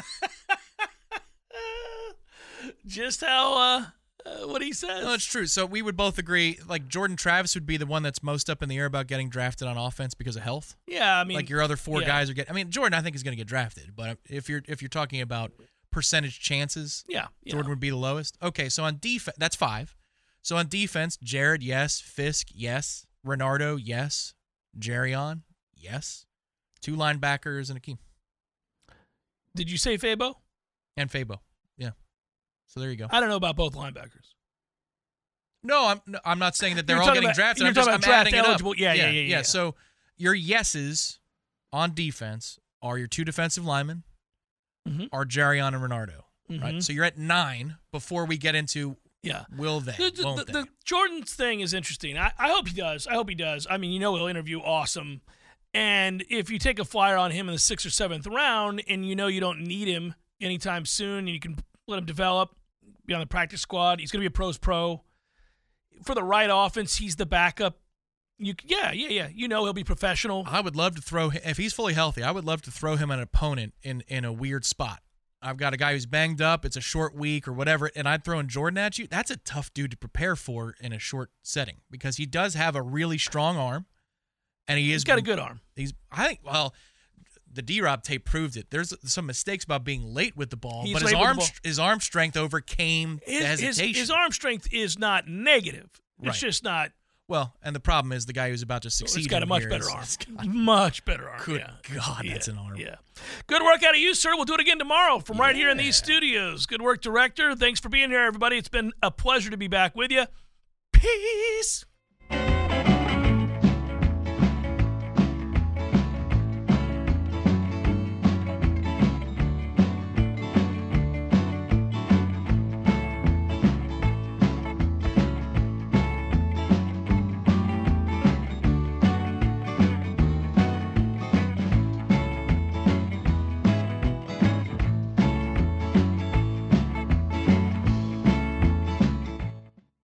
just how uh, uh, what he says. No, it's true. So we would both agree, like, Jordan Travis would be the one that's most up in the air about getting drafted on offense because of health. Yeah, I mean, like your other four yeah. guys are getting. I mean, Jordan, I think is going to get drafted, but if you're if you're talking about percentage chances, yeah, yeah. Jordan would be the lowest. Okay, so on defense, that's five. So on defense, Jared, yes. Fisk, yes. Renardo, yes. Jerryon, yes. Two linebackers and Akeem. Did you say Fabo? And Fabo, yeah. So there you go. I don't know about both linebackers. No, I'm no, I'm not saying that they're You're all getting about, drafted. You're I'm just talking I'm about adding draft it eligible. up. Yeah, yeah, yeah, yeah, yeah, yeah. So your yeses on defense are your two defensive linemen, mm-hmm. are Jerryon and Renardo. Mm-hmm. Right. So you're at nine before we get into yeah. will they? The, the, won't the, they? the Jordan's thing is interesting. I, I hope he does. I hope he does. I mean, you know, he'll interview awesome. And if you take a flyer on him in the sixth or seventh round, and you know you don't need him anytime soon, and you can let him develop, be on the practice squad. He's going to be a pro's pro. For the right offense, he's the backup. You, yeah, yeah, yeah. You know he'll be professional. I would love to throw him, if he's fully healthy, I would love to throw him an opponent in, in a weird spot. I've got a guy who's banged up, it's a short week or whatever, and I'm throwing Jordan at you. That's a tough dude to prepare for in a short setting because he does have a really strong arm, and he is he's got a good arm. He's, I think, well, the D-Rob tape proved it. There's some mistakes about being late with the ball, He's but his late with arm the ball. his arm strength overcame His, the his, hesitation. his arm strength is not negative. It's Right. just not. Well, and the problem is the guy who's about to succeed. It's got a in much here better is- arm. is got- Much better arm. Good yeah. God, yeah. that's an arm. Yeah. Good work out of you, sir. We'll do it again tomorrow from right here in these studios. Good work, director. Thanks for being here, everybody. It's been a pleasure to be back with you. Peace.